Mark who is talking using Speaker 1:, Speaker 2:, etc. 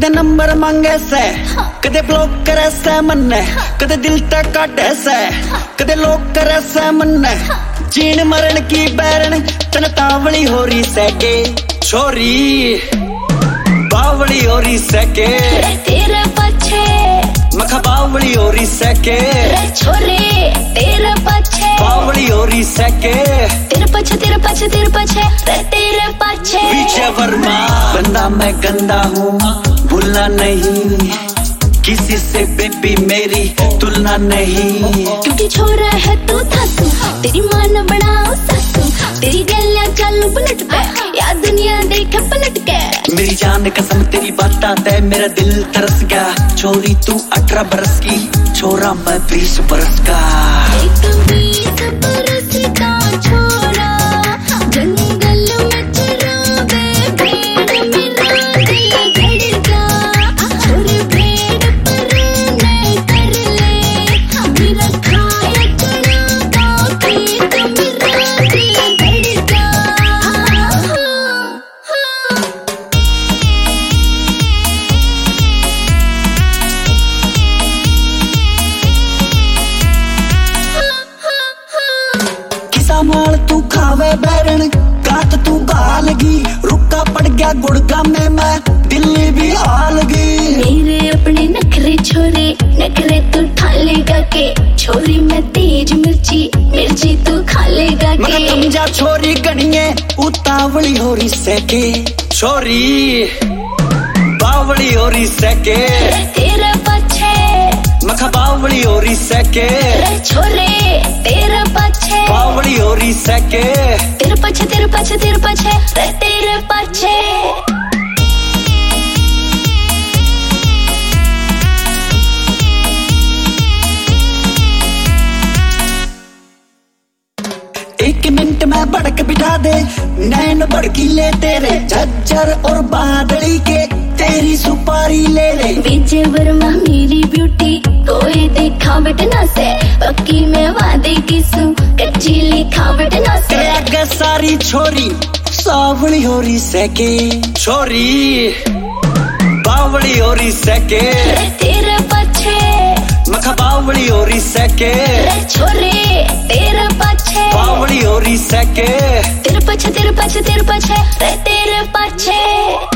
Speaker 1: कदे नंबर मांगे से, कदे ब्लॉक करे से मन्ने, कदे दिल तक काटे से, कदे लोग करे से मन्ने। जीन मरण की बैरन तन तावली हो रही सके छोरी, बावली हो रही सके
Speaker 2: तेरे पीछे,
Speaker 1: मखा बावली हो रही सके
Speaker 2: छोरे तेरे पीछे,
Speaker 1: बावली हो रही सके
Speaker 2: तेरे पीछे तेरे पीछे तेरे पीछे तेरे पीछे।
Speaker 1: विजय वर्मा बंदा मैं गंदा हूँ, भूलना नहीं किसी से बेबी मेरी तुलना नहीं।
Speaker 2: क्योंकि छोरा है तू थासू, तेरी मान बनाओ सासू, तेरी गलियां चालू पलट पे, या दुनिया देखे पलट के।
Speaker 1: मेरी जान कसम तेरी बात आते मेरा दिल तरस गया। छोरी तू 18 बरस की, छोरा मैं 20 बरस का।
Speaker 2: एक 20 बरस का छोरा जंगल में चरावे, भेड़ मेरा दिल धड़का, छोरे भेड़ पर नहीं कर ले, मेरा खाया चना का पेट मेरा दिल धड़का।
Speaker 1: माल तू खावे बैरन गात तू गालगी, रुका पड़ गया गुड़गा में मैं दिल्ली भी हालगी।
Speaker 2: मेरे अपने नखरे छोरे, नखरे तू खा लेगा के, छोरी मैं तेज मिर्ची, मिर्ची तू खा लेगा के।
Speaker 1: मगर तुम जा छोरी गणिये उतावली हो रही सके छोरी, बावली हो रही सके
Speaker 2: तेरे पीछे,
Speaker 1: मखा बावली हो रही सके
Speaker 2: छोरे तेरे पीछे,
Speaker 1: बावली हो रही सके
Speaker 2: तेरे पीछे तेरे पीछे तेरे पीछे तेरे पीछे।
Speaker 1: एक मिनट में भड़क बिठा दे, नैन भड़कीले तेरे झज्जर और बादली के, तेरी सुपारी ले ले।
Speaker 2: विजय वर्मा मेरी ब्यूटी कोई देखा बटना से, पक्की में वादे किसू कच्ची लिखा बटना से।
Speaker 1: तेरे आगे सारी छोरी सावली हो रही सके छोरी, बावली हो रही सके
Speaker 2: तेरे पीछे,
Speaker 1: मखा बावली हो रही सके
Speaker 2: छोरे तेरे पीछे,
Speaker 1: बावली हो रही सके
Speaker 2: तेरे पीछे तेरे पीछे तेरे पीछे तेरे पीछे।